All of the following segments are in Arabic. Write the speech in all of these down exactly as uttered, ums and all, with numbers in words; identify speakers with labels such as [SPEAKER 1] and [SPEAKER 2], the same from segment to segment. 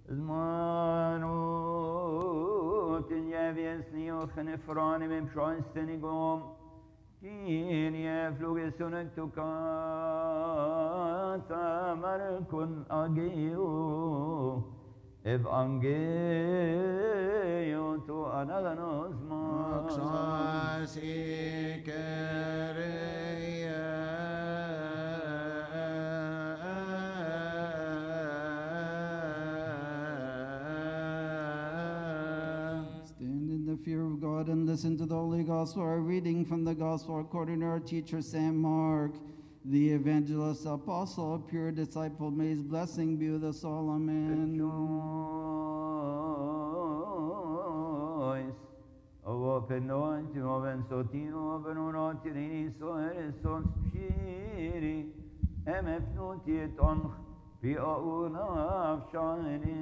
[SPEAKER 1] Zmanut in jävjesni och knefrani med pshansten igång. Kyrie flugesunek tukata markun ageo. Evangelium to anaganos
[SPEAKER 2] Maxasi
[SPEAKER 3] Stand in the fear of God and listen to the Holy Gospel. Our reading from the Gospel according to our teacher Saint Mark. The evangelist, apostle, pure disciple, may his blessing be with us all. Amen.
[SPEAKER 1] Rejoice. Open on to open sotino open on to the soere son spiri. Emef notiet on be auna afshani.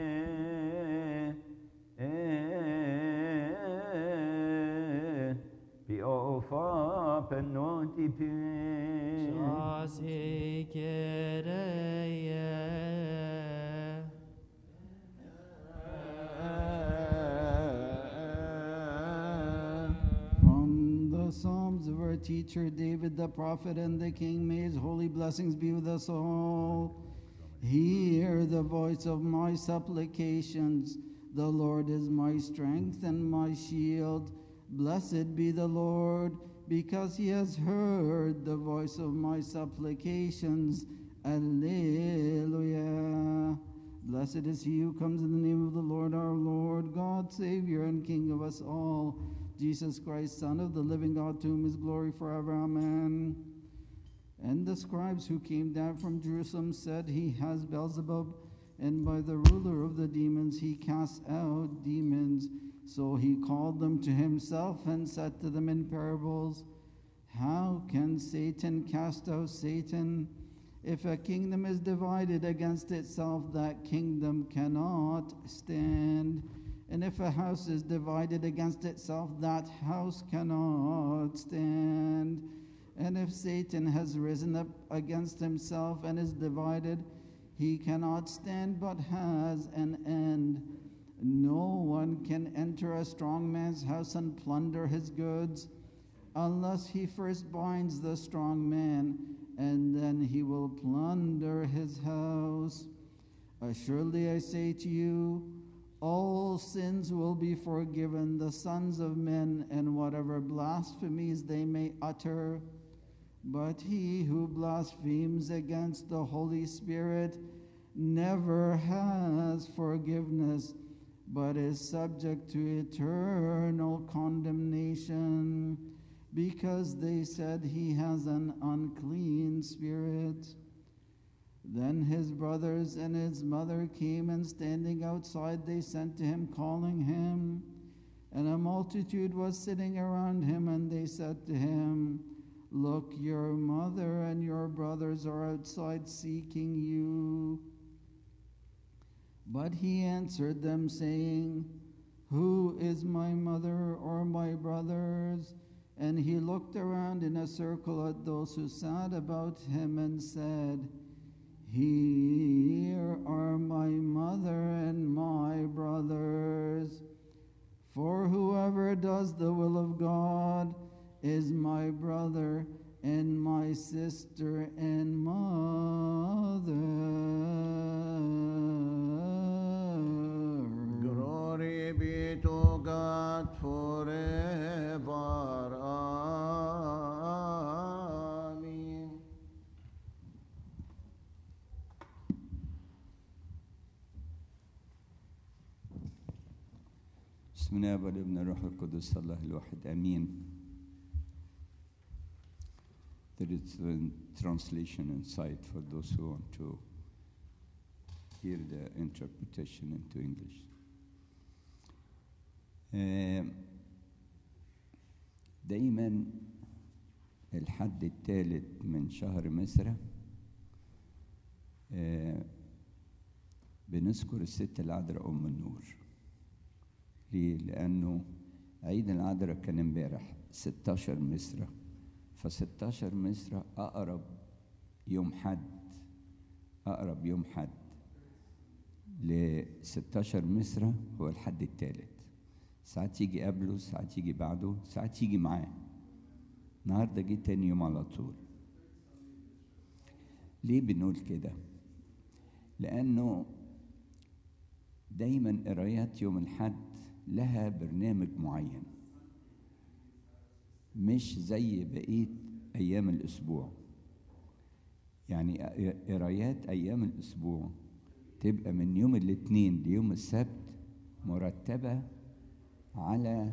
[SPEAKER 1] Be ofa penonti pi.
[SPEAKER 3] From the Psalms of our teacher David the prophet and the king, may his holy blessings be with us all. Hear the voice of my supplications. The Lord is my strength and my shield. Blessed be the Lord, because he has heard the voice of my supplications. Alleluia. Blessed is he who comes in the name of the Lord our Lord, God, Savior and King of us all. Jesus Christ, Son of the living God, to whom is glory forever. Amen. And the scribes who came down from Jerusalem said, he has Beelzebub, and by the ruler of the demons he casts out demons. So he called them to himself and said to them in parables, how can Satan cast out Satan? If a kingdom is divided against itself, that kingdom cannot stand. And if a house is divided against itself, that house cannot stand. And if Satan has risen up against himself and is divided, he cannot stand but has an end. No one can enter a strong man's house and plunder his goods unless he first binds the strong man, and then he will plunder his house. Assuredly I say to you, all sins will be forgiven the sons of men, and whatever blasphemies they may utter. But he who blasphemes against the Holy Spirit never has forgiveness, but is subject to eternal condemnation, because they said he has an unclean spirit. Then his brothers and his mother came, and standing outside they sent to him, calling him. And a multitude was sitting around him, and they said to him, look, your mother and your brothers are outside seeking you. But he answered them, saying, who is my mother or my brothers? And he looked around in a circle at those who sat about him and said, here are my mother and my brothers. For whoever does the will of God is my brother and my sister and mother.
[SPEAKER 2] Glory be to God forever. Amen.
[SPEAKER 4] بسم الله والابن الروح القدس الله الواحد امين. There is a translation inside for those who want to hear the interpretation into English. آه، دايما الحد الثالث من شهر مصر آه، بنذكر الست العذراء أم النور. ليه؟ لأنه عيد العذراء كان امبارح ستاشر مصر، فستاشر مصر أقرب يوم حد أقرب يوم حد ل ستاشر مصرة هو الحد الثالث. ساعات يجي قبله، ساعات يجي بعده، ساعات يجي معاه. النهارده جه تاني يوم على طول. ليه بنقول كده؟ لأنه دايما قرايات يوم الحد لها برنامج معين، مش زي بقية أيام الأسبوع. يعني قرايات أيام الأسبوع تبقى من يوم الاثنين ليوم السبت مرتبة على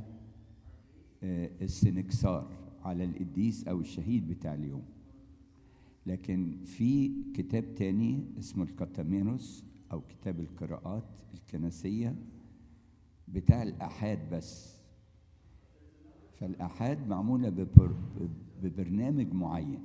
[SPEAKER 4] السنكسار، على القديس أو الشهيد بتاع اليوم. لكن في كتاب تاني اسمه الكاتاميروس أو كتاب القراءات الكنسية بتاع الأحاد بس. فالأحاد معمولة ببر... ببرنامج معين.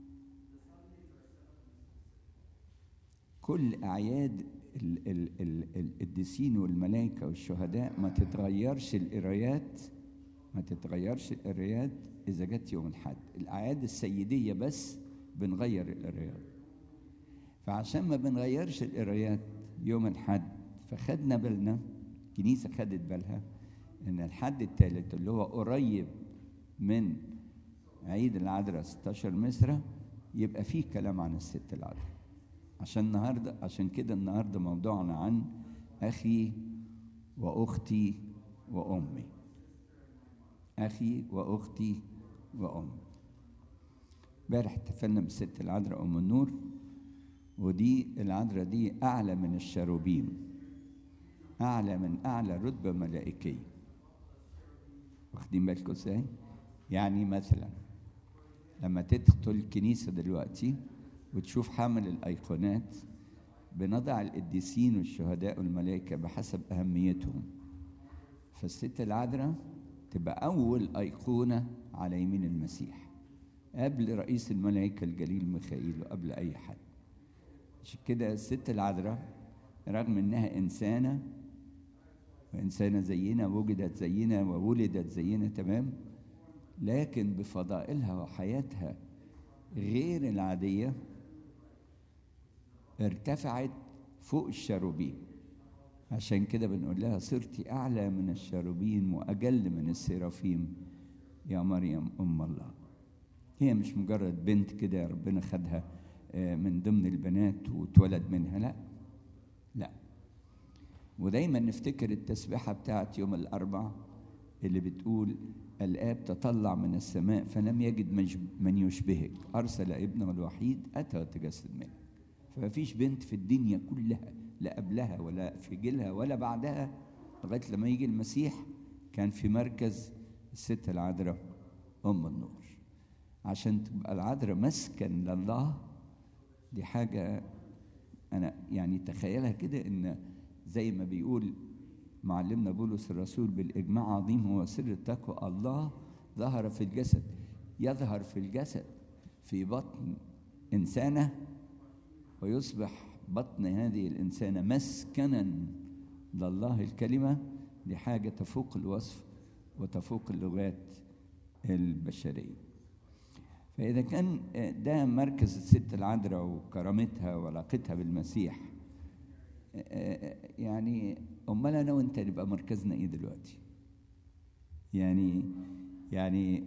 [SPEAKER 4] كل أعياد ال... ال... ال... القديسين والملائكة والشهداء ما تتغيرش القرايات، ما تتغيرش القرايات إذا جت يوم الحد. الأعياد السيدية بس بنغير القرايات. فعشان ما بنغيرش القرايات يوم الحد، فخدنا بالنا، الكنيسة خدت بالها إن الحد الثالث اللي هو قريب من عيد العذراء ستاشر مصرة يبقى فيه كلام عن الست العذراء. عشان النهارده عشان كده النهارده موضوعنا عن أخي وأختي وأمي. أخي وأختي وأمي. امبارح احتفلنا بالست العذراء أم النور، ودي العذراء دي أعلى من الشاروبيم، أعلى من أعلى رتبة ملائكية. واخدين بالكم ازاي؟ يعني مثلا لما تدخل الكنيسة دلوقتي وتشوف حامل الأيقونات، بنضع القديسين والشهداء والملائكة بحسب أهميتهم. فالست العذراء تبقى أول أيقونة على يمين المسيح قبل رئيس الملائكة الجليل ميخائيل وقبل أي حد. عشان كده الست العذراء رغم إنها إنسانة وإنسانة زينا، وجدت زينا وولدت زينا تمام، لكن بفضائلها وحياتها غير العادية ارتفعت فوق الشاروبين. عشان كده بنقول لها صرتي أعلى من الشاروبين وأجل من السرافيم يا مريم أم الله. هي مش مجرد بنت كده ربنا خدها من ضمن البنات واتولد منها، لا لا. ودايما نفتكر التسبيحة بتاعت يوم الأربع اللي بتقول الآب تطلع من السماء فلم يجد من يشبهك، أرسل ابنه الوحيد أتى وتجسد منك. فما فيش بنت في الدنيا كلها، لا قبلها ولا في جيلها ولا بعدها لغاية لما يجي المسيح، كان في مركز الست العذراء أم النور. عشان تبقى العذراء مسكن لله، دي حاجة أنا يعني تخيلها كده، إن زي ما بيقول معلمنا بولس الرسول بالإجماع عظيم هو سر التقوى، الله ظهر في الجسد، يظهر في الجسد في بطن إنسانة، ويصبح بطن هذه الإنسانة مسكنا لله الكلمة. دي حاجة تفوق الوصف وتفوق اللغات البشرية. فإذا كان ده مركز الست العذراء وكرامتها وعلاقتها بالمسيح، يعني أمال أنا وأنت نبقى مركزنا إيه دلوقتي؟ يعني يعني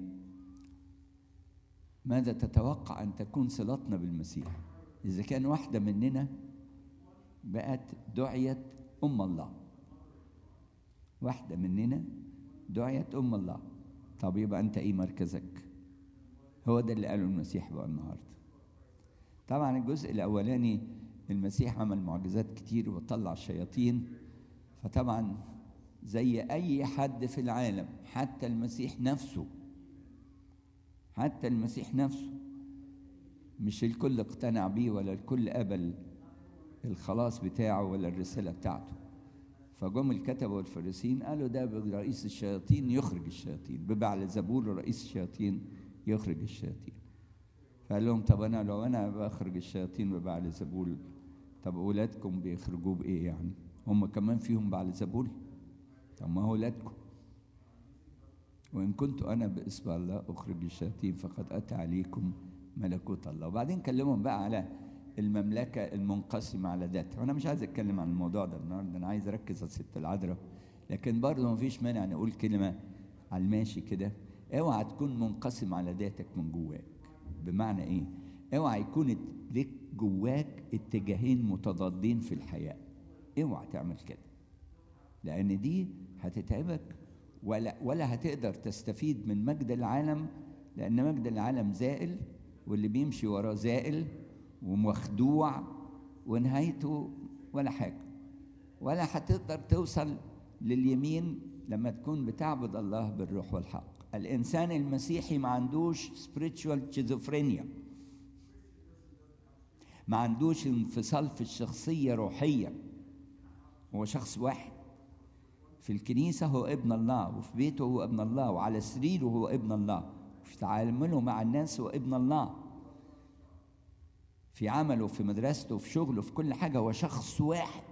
[SPEAKER 4] ماذا تتوقع أن تكون صلتنا بالمسيح إذا كان واحدة مننا بقت دعيت أم الله؟ واحدة مننا دعيت أم الله، طب يبقى أنت إيه مركزك؟ هو ده اللي قاله المسيح بقى النهارده. طبعا الجزء الأولاني المسيح عمل معجزات كتير وطلع الشياطين، فطبعا زي أي حد في العالم، حتى المسيح نفسه حتى المسيح نفسه مش الكل اقتنع بيه ولا الكل قبل الخلاص بتاعه ولا الرسالة بتاعته. فجم الكتبة والفريسيين قالوا ده برئيس الشياطين يخرج الشياطين، ببعلزبول رئيس الشياطين يخرج الشياطين. فقال لهم طب أنا لو أنا بخرج الشياطين ببعلزبول، طب أولادكم بيخرجوه بإيه يعني؟ هم كمان فيهم بعلزبول؟ طب ما هو أولادكم. وإن كنت أنا باسم الله أخرج الشياطين فقد أتى عليكم ملكوت الله. وبعدين كلمهم بقى على المملكة المنقسمة على ذاتها. وأنا مش عايز أتكلم عن الموضوع ده النهاردة، أنا عايز أركز على الست العذراء، لكن برضه مفيش مانع نقول كلمة على الماشي كده. اوعى تكون منقسم على ذاتك من جواك. بمعنى إيه؟ اوعى يكون لك جواك اتجاهين متضادين في الحياة. اوعى تعمل كده، لأن دي هتتعبك، ولا ولا هتقدر تستفيد من مجد العالم، لأن مجد العالم زائل، واللي بيمشي وراه زائل ومخدوع، ونهايته ولا حاجة. ولا هتقدر توصل لليمين لما تكون بتعبد الله بالروح والحق. الإنسان المسيحي ما عندوش spiritual schizophrenia، ما عندوش انفصال في الشخصية روحيا. هو شخص واحد، في الكنيسة هو ابن الله، وفي بيته هو ابن الله، وعلى سريره هو ابن الله، وفي تعامله مع الناس هو ابن الله، في عمله، في مدرسته، في شغله، في كل حاجة هو شخص واحد.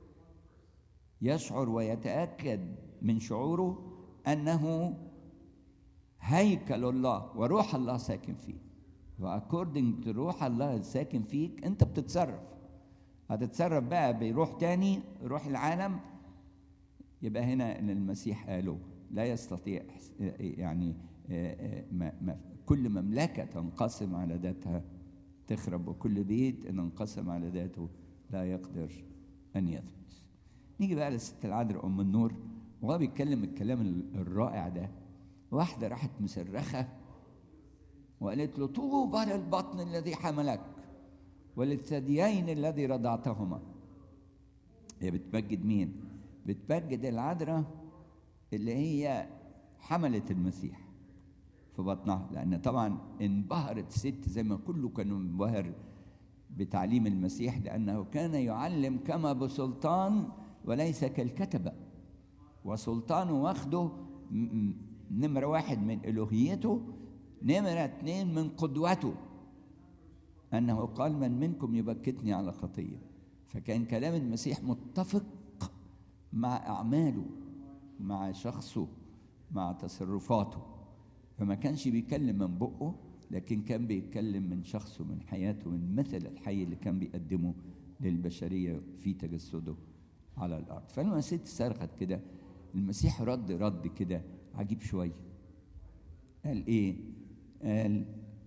[SPEAKER 4] يشعر ويتأكد من شعوره أنه هيكل الله وروح الله ساكن فيه. وأكوردنج روح الله الساكن فيك أنت بتتصرف. هتتصرف بقى بروح تاني، روح العالم، يبقى هنا إن المسيح قاله لا يستطيع يعني ما ما كل مملكة تنقسم على ذاتها تخرب، وكل بيت إن انقسم على ذاته لا يقدر أن يثبت. نيجي بقى للست العذراء أم النور، وهو بيتكلم الكلام الرائع ده. واحدة راحت مسرخة وقالت له طوبى للبطن الذي حملك وللثديين الذي رضعتهما. هي بتمجد مين؟ بتمجد العذراء اللي هي حملت المسيح في بطنها، لأن طبعا انبهرت الست زي ما كله كان منبهر بتعليم المسيح، لأنه كان يعلم كما بسلطان وليس كالكتبة، وسلطانه واخده نمرة واحد من إلوهيته، نمرة اتنين من قدوته، أنه قال من منكم يبكتني على خطية. فكان كلام المسيح متفق مع أعماله، مع شخصه، مع تصرفاته. فما كانش بيتكلم من بقه، لكن كان بيتكلم من شخصه، من حياته، من مثل الحي اللي كان بيقدمه للبشرية في تجسده على الأرض. فلما الست صرخت كده، المسيح رد رد كده عجيب شوية. قال إيه؟ قال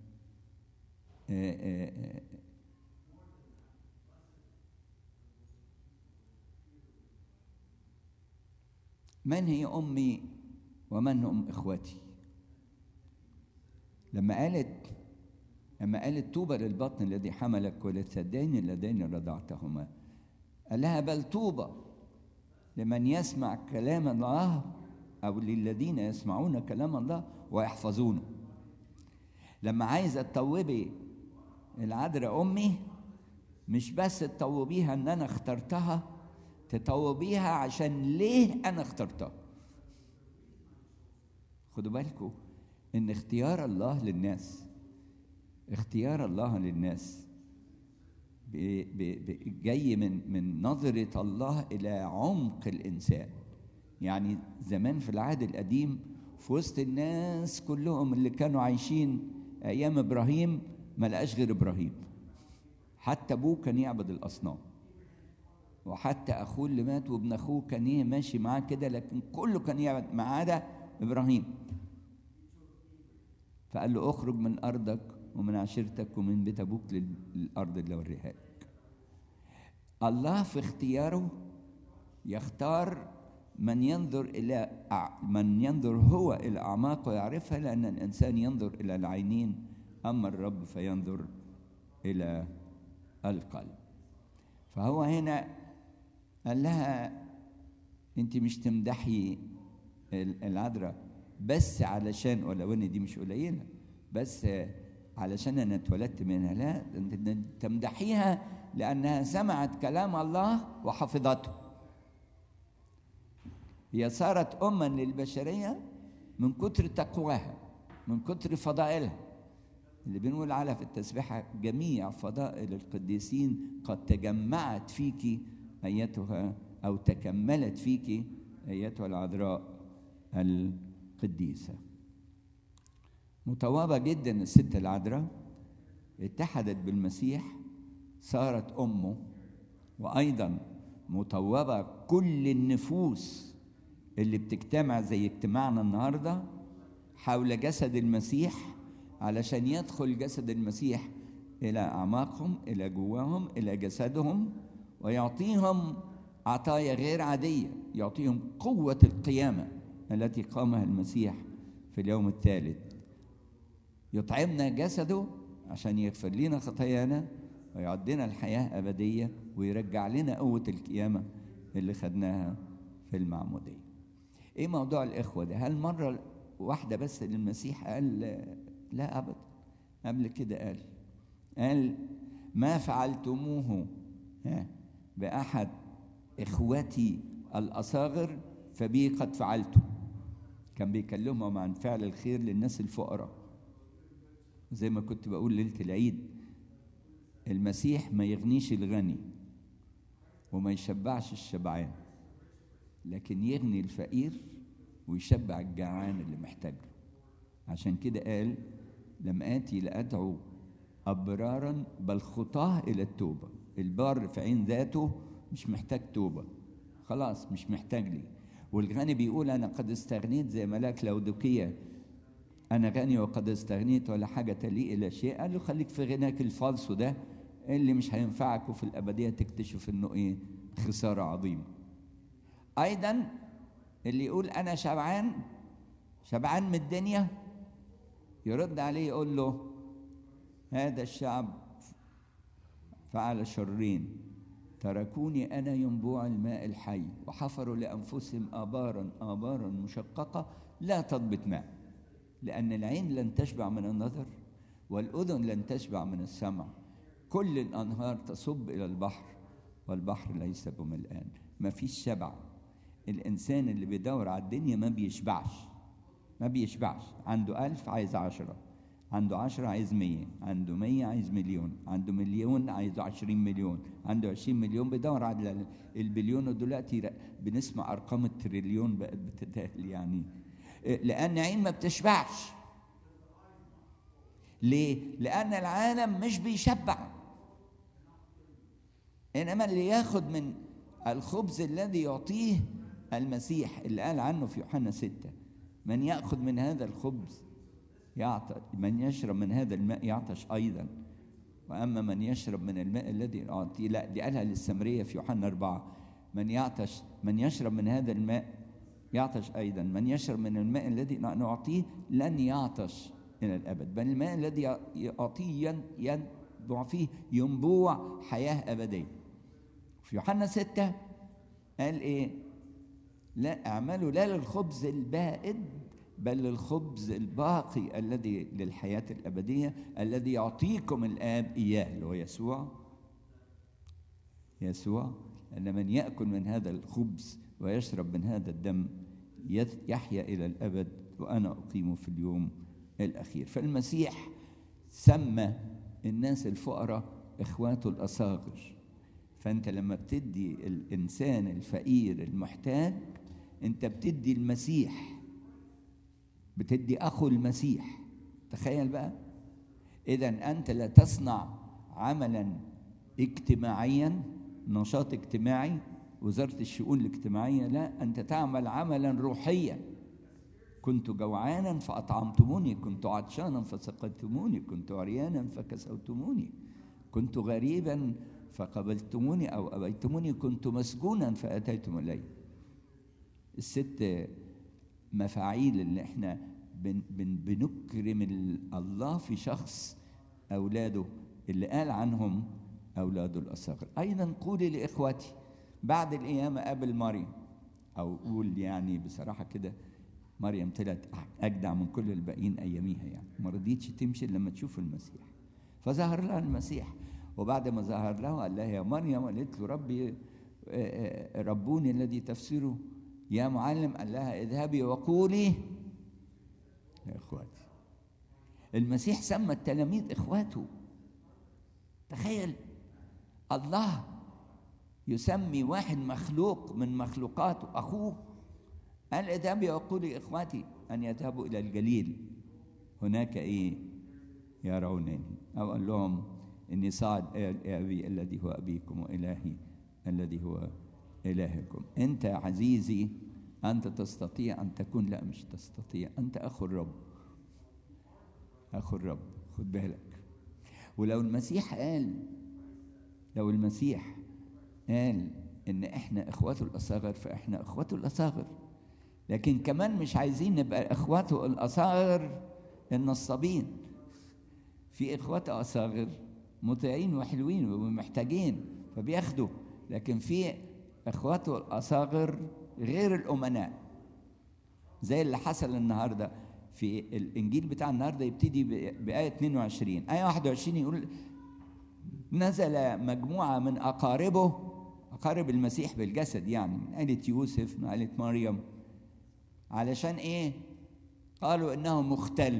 [SPEAKER 4] آآ آآ من هي أمي ومن هم إخوتي؟ لما قالت لما قالت طوبى للبطن الذي حملك وللثديين اللذين رضعتهما، قال لها بل طوبى لمن يسمع كلام الله، أو للذين يسمعون كلام الله ويحفظونه. لما عايزة تطوبي العذراء أمي، مش بس تطوبيها إن أنا اخترتها، تطوبيها عشان ليه أنا اخترتها. خدوا بالكم إن اختيار الله للناس اختيار الله للناس بي بي جاي من من نظرة الله إلى عمق الإنسان. يعني زمان في العهد القديم في وسط الناس كلهم اللي كانوا عايشين أيام إبراهيم ما لقاش غير إبراهيم. حتى أبوه كان يعبد الأصنام، وحتى أخوه اللي مات وابن أخوه كان ماشي معاه كده، لكن كله كان يعبد ما عدا إبراهيم. فقال له اخرج من أرضك ومن عشيرتك ومن بيت أبوك للأرض اللي أوريها لك. الله في اختياره يختار من ينظر إلى من ينظر هو إلى أعماق ويعرفها، لأن الإنسان ينظر إلى العينين، أما الرب فينظر إلى القلب. فهو هنا قال لها أنت مش تمدحي العذراء بس علشان، ولو ان دي مش قليله، بس علشان انا اتولدت منها، لا، تمدحيها لانها سمعت كلام الله وحفظته. هي صارت اما للبشريه من كتر تقواها، من كتر فضائلها، اللي بنقول على في التسبيحه جميع فضائل القديسين قد تجمعت فيك ايتها، او تكملت فيك ايتها العذراء القديسة. متواضعة جدا الست العذراء، اتحدت بالمسيح، صارت أمه، وأيضا مطوبة كل النفوس اللي بتجتمع زي اجتماعنا النهاردة حول جسد المسيح، علشان يدخل جسد المسيح إلى أعماقهم، إلى جواهم، إلى جسدهم، ويعطيهم عطايا غير عادية، يعطيهم قوة القيامة التي قامها المسيح في اليوم الثالث. يطعمنا جسده عشان يغفر لنا خطايانا ويعدنا الحياة أبدية ويرجع لنا قوة القيامة اللي خدناها في المعمودية. إيه موضوع الإخوة ده؟ هل مرة واحدة بس للمسيح قال؟ لا أبدا، قبل كده قال قال ما فعلتموه بأحد إخوتي الأصاغر فبي قد فعلته. كان بيكلمهم عن فعل الخير للناس الفقراء. زي ما كنت بقول ليلة العيد، المسيح ما يغنيش الغني وما يشبعش الشبعان، لكن يغني الفقير ويشبع الجعان اللي محتاج له. عشان كده قال لم آتي لأدعو أبرارا بل خطاه إلى التوبة. البار في عين ذاته مش محتاج توبة، خلاص مش محتاج لي. والغني بيقول أنا قد استغنيت، زي ملاك لودوكية، أنا غني وقد استغنيت ولا حاجة لي إلى شيء. قال له خليك في غناك الفالصو ده اللي مش هينفعك، وفي الأبدية تكتشف إنه إيه؟ خسارة عظيمة. أيضا اللي يقول أنا شبعان شبعان من الدنيا، يرد عليه يقول له هذا الشعب فعل شرين، تركوني أنا ينبوع الماء الحي وحفروا لأنفسهم آبارا آبارا مشققة لا تضبط ماء. لأن العين لن تشبع من النظر والأذن لن تشبع من السمع، كل الأنهار تصب إلى البحر والبحر ليس بملآن. ما فيش شبع. الإنسان اللي بيدور على الدنيا ما بيشبعش ما بيشبعش عنده ألف عايز عشرة، عنده عشرة عايز مية، عنده مية عايز مليون، عنده مليون عايز عشرين مليون، عنده عشرين مليون بيدور على البليون. ودلوقتي بنسمع أرقام التريليون بقت بتتقال، يعني لأن عين ما بتشبعش. ليه؟ لأن العالم مش بيشبع. إنما اللي ياخد من الخبز الذي يعطيه المسيح اللي قال عنه في يوحنا ستة، من يأخذ من هذا الخبز يعطش، من يشرب من هذا الماء يعطش أيضا، وأما من يشرب من الماء الذي أعطيه، لا دي قالها للسامرية في يوحنا أربعة، من يعطش من يشرب من هذا الماء يعطش أيضا، من يشرب من الماء الذي نعطيه لن يعطش إلى الأبد، بل الماء الذي يعطيه ينبع فيه ينبوع حياة أبدية. في يوحنا ستة قال إيه؟ لا اعملوا لا للخبز البائد بل للخبز الباقي الذي للحياة الأبدية الذي يعطيكم الآب إياه، اللي هو يسوع. يسوع أن من يأكل من هذا الخبز ويشرب من هذا الدم يحيا إلى الأبد وأنا أقيمه في اليوم الأخير. فالمسيح سمى الناس الفقراء إخواته الأصاغر. فأنت لما بتدي الإنسان الفقير المحتاج أنت بتدي المسيح، بتدي أخو المسيح. تخيل بقى، إذن أنت لا تصنع عملا اجتماعيا، نشاط اجتماعي، وزارة الشؤون الاجتماعية، لا، أنت تعمل عملا روحيا. كنت جوعانا فأطعمتموني، كنت عطشانا فسقيتموني، كنت عريانا فكسوتموني، كنت غريبا فقبلتموني أو أبيتموني، كنت مسجونا فأتيتم إلي. الست مفاعيل اللي احنا بن بن بنكرم الله في شخص أولاده اللي قال عنهم أولاده الأصاغر. أيضا قولي لإخواتي بعد القيامة قابل مريم، أو قول يعني بصراحة كده، مريم طلعت أجدع من كل الباقيين أياميها، يعني ما رضيتش تمشي لما تشوف المسيح، فظهر لها المسيح. وبعد ما ظهر له قال لها يا مريم، قالت له ربي ربوني الذي تفسره يا معلم. قال لها اذهبي وقولي يا إخواتي. المسيح سمى التلاميذ إخواته. تخيل الله يسمي واحد مخلوق من مخلوقاته أخوه. قال اذهبي وقولي إخواتي أن يذهبوا إلى الجليل هناك إيه يرونني. أو قال لهم إني صاعد إلى أبي الذي هو أبيكم وإلهي الذي هو إلهكم. أنت يا عزيزي أنت تستطيع أن تكون، لا مش تستطيع، أنت أخو الرب، أخو الرب، خد بالك. ولو المسيح قال لو المسيح قال إن إحنا إخواته الأصاغر فإحنا إخواته الأصاغر، لكن كمان مش عايزين نبقى إخواته الأصاغر النصابين. في إخواته أصاغر مطيعين وحلوين ومحتاجين فبياخدوا، لكن في إخواته الأصاغر غير الأمناء، زي اللي حصل النهارده في الإنجيل بتاع النهارده. يبتدي بآية اثنين وعشرين. آية واحد وعشرين يقول نزل مجموعة من أقاربه، أقارب المسيح بالجسد يعني، من عائلة يوسف من عائلة مريم، علشان إيه؟ قالوا إنه مختل،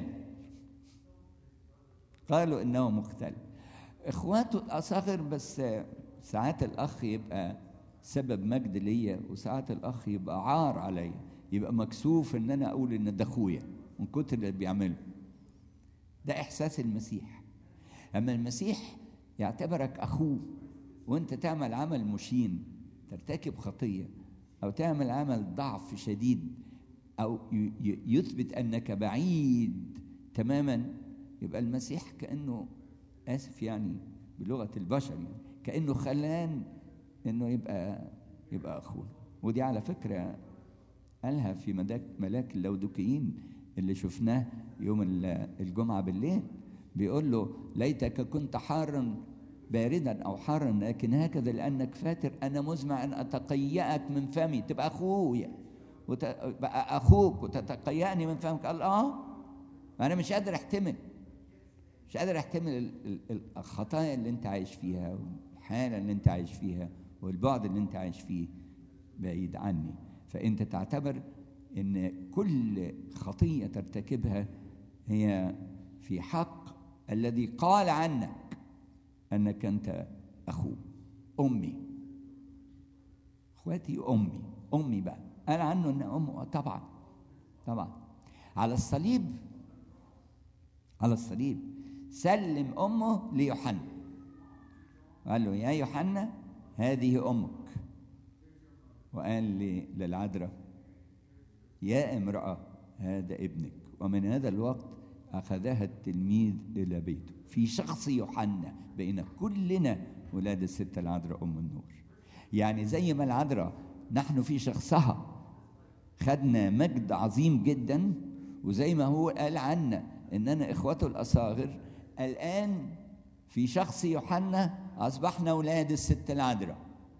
[SPEAKER 4] قالوا إنه مختل. إخواته الأصاغر، بس ساعات الأخ يبقى سبب مجد ليا، وساعات الأخ يبقى عار عليا، يبقى مكسوف إن أنا أقول إن ده أخويا من كتر اللي بيعمله. ده إحساس المسيح. أما المسيح يعتبرك أخوه وأنت تعمل عمل مشين، ترتكب خطية أو تعمل عمل ضعف شديد أو يثبت أنك بعيد تماما، يبقى المسيح كأنه، آسف يعني بلغة البشر، يعني كأنه خلان إنه يبقى يبقى أخوه. ودي على فكرة قالها في ملاك اللودوكيين اللي شفناه يوم الجمعة بالليل، بيقول له ليتك كنت حارا باردا أو حارا، لكن هكذا لأنك فاتر أنا مزمع أن أتقيأك من فمي. تبقى أخويا وتبقى أخوك وتتقيأني من فمك. قال آه أنا مش قادر أحتمل، مش قادر أحتمل الخطايا اللي أنت عايش فيها والحالة اللي أنت عايش فيها والبعد اللي أنت عايش فيه بعيد عني. فأنت تعتبر إن كل خطية ترتكبها هي في حق الذي قال عنك أنك أنت أخوه. أمي، أخواتي أمي، أمي بقى قال عنه أن أمه، طبعا طبعا على الصليب، على الصليب سلم أمه ليوحنا، قال له يا يوحنا هذه أمك، وقال لي للعذراء يا امرأة هذا ابنك. ومن هذا الوقت أخذها التلميذ إلى بيته في شخص يوحنا، بقينا كلنا ولاد الست العذراء أم النور. يعني زي ما العذراء نحن في شخصها خدنا مجد عظيم جدا، وزي ما هو قال عنا إننا إخوته الأصاغر، الآن في شخص يوحنا أصبحنا ولاد الست العذراء.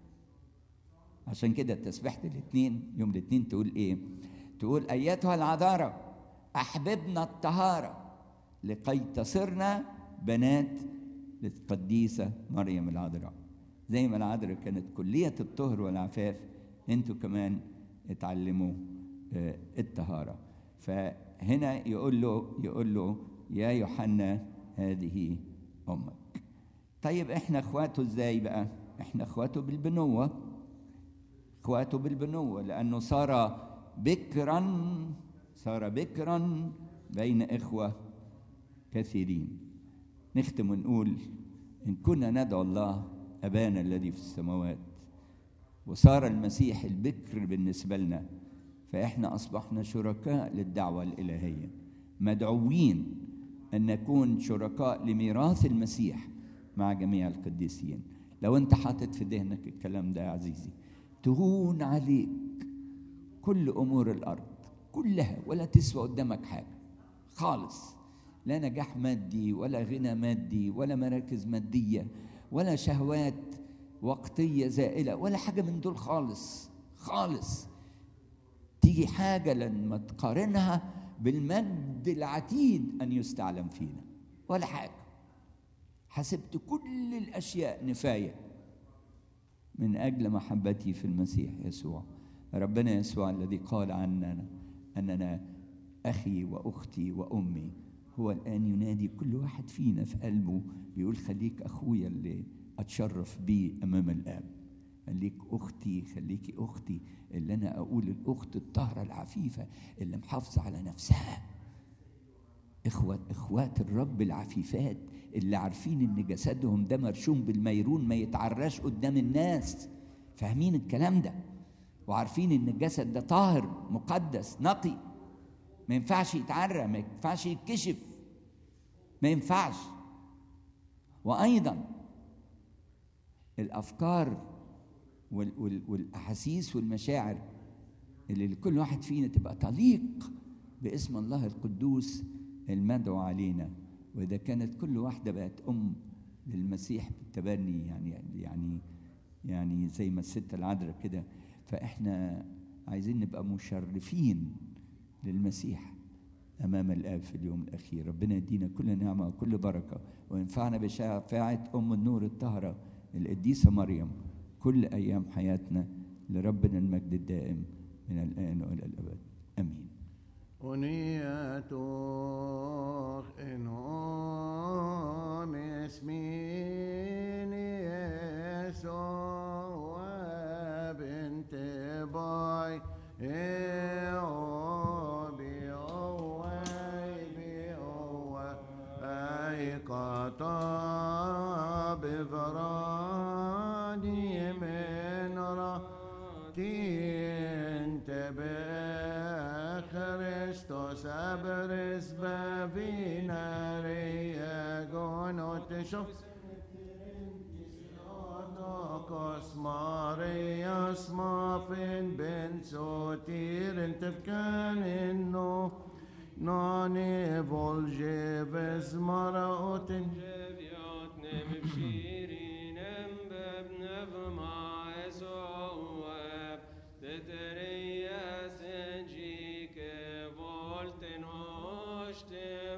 [SPEAKER 4] عشان كده تسبيحة الاثنين يوم الاثنين تقول إيه؟ تقول أيتها العذارى أحببنا الطهارة لكي تصرنا بنات للقديسة مريم العذراء. زي ما العذراء كانت كلية الطهر والعفاف، انتوا كمان اتعلموا الطهارة. فهنا يقول له يقول له يا يوحنا هذه أمك. طيب احنا اخواته ازاي بقى؟ احنا اخواته بالبنوة، اخواته بالبنوة لأنه صار بكرا، صار بكرا بين إخوة كثيرين. نختم ونقول إن كنا ندعو الله أبانا الذي في السماوات، وصار المسيح البكر بالنسبة لنا، فإحنا أصبحنا شركاء للدعوة الإلهية، مدعوين أن نكون شركاء لميراث المسيح مع جميع القديسين. لو أنت حاطط في ذهنك الكلام ده يا عزيزي، تهون عليك كل أمور الأرض كلها، ولا تسوى قدامك حاجة خالص، لا نجاح مادي ولا غنى مادي ولا مراكز مادية ولا شهوات وقتية زائلة ولا حاجة من دول خالص خالص. تيجي حاجة لما تقارنها بالمجد العتيد أن يستعلم فينا، ولا حاجة. حسبت كل الأشياء نفاية من أجل محبتي في المسيح يسوع. ربنا يسوع الذي قال عننا أننا أخي وأختي وأمي، هو الآن ينادي كل واحد فينا في قلبه، بيقول خليك أخويا اللي أتشرف بيه أمام الآب، خليك أختي، خليكي أختي اللي أنا أقول الأخت الطاهرة العفيفة اللي محافظة على نفسها، إخوة إخوات الرب العفيفات اللي عارفين إن جسدهم ده مرشوم بالميرون ما يتعراش قدام الناس، فاهمين الكلام ده وعارفين إن الجسد ده طاهر مقدس نقي، ما ينفعش يتعرى، ما ينفعش يتكشف، ما ينفعش. وأيضا الأفكار والأحاسيس والمشاعر اللي لكل واحد فينا تبقى تليق باسم الله القدوس المدعو علينا. وإذا كانت كل واحدة بقت أم للمسيح بالتبني، يعني يعني يعني زي ما الست العذراء كده، فإحنا عايزين نبقى مشرفين للمسيح أمام الآب في اليوم الأخير. ربنا يدينا كل نعمة وكل بركة، وينفعنا بشفاعة أم النور الطاهرة القديسة مريم كل أيام حياتنا، لربنا المجد الدائم من الآن وإلى الأبد، آمين.
[SPEAKER 2] ونياتوخ إنهم اسمين يسوع بنت باي إيو بيوي بيوي أي قطع بفرادي من راتين تبه خريستوس أبرز بفينا رياغون وتشوف Kos Marias Mafin Ben Sotir Entefkan Inno Nani Volje Vezmara Otin
[SPEAKER 5] Jeviot Nemibshirin Embeb Nevma Esoab Teteria Senjike Volten Hoshtem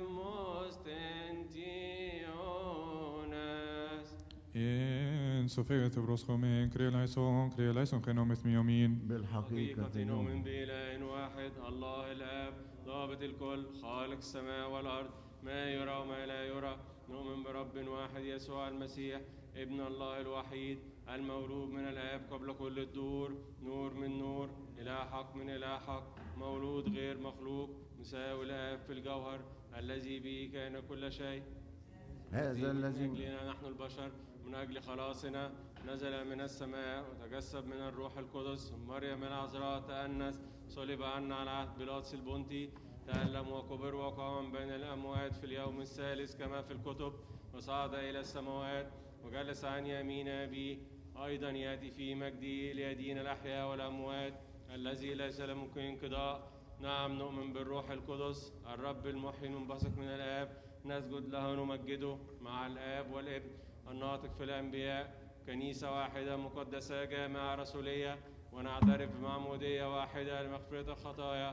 [SPEAKER 5] Mostentionas
[SPEAKER 6] إن صفية برسخ من كري لايسون كري لايسون خنومت ميومين
[SPEAKER 2] بالحقيقة
[SPEAKER 5] نؤمن بإله واحد الله الآب ضابط الكل خالق السماء والأرض ما يرى وما لا يرى. نؤمن برب واحد يسوع المسيح ابن الله الوحيد المولود من الآب قبل كل الدور، نور من نور، إله حق من إله حق، مولود غير مخلوق، مساوي الآب في الجوهر، الذي به كان كل شيء.
[SPEAKER 2] هذا الذي
[SPEAKER 5] من أجلنا نحن البشر من أجل خلاصنا نزل من السماء وتجسد من الروح القدس، مريم العذراء تأنس، صلب عنا على عهد بيلاطس البنطي، تألم وكبر وقام بين الأموات في اليوم الثالث كما في الكتب، وصعد إلى السماوات وجلس عن يمين أبيه، أيضا يأتي في مجده ليدين الأحياء والأموات، الذي ليس له ممكن انقضاء. نعم نؤمن بالروح القدس الرب المحيي المنبثق من الآب، نسجد له ونمجده مع الآب والابن الناطق في الأنبياء، كنيسة واحدة مقدسة جامعة رسولية، ونعترف بمعمودية واحدة لمغفرة الخطايا،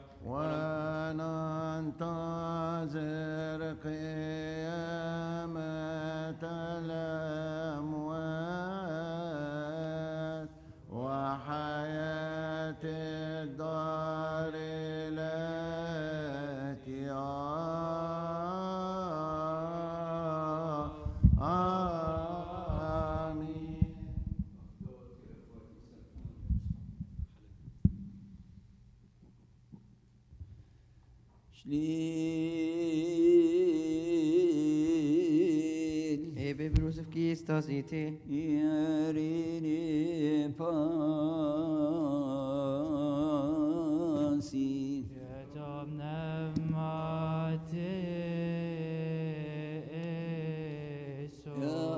[SPEAKER 2] وننتظر قيامة الأموات وحياة الدار التي آمين.
[SPEAKER 4] شليل
[SPEAKER 7] Ebe Brusef Kistas ite
[SPEAKER 4] ياريني با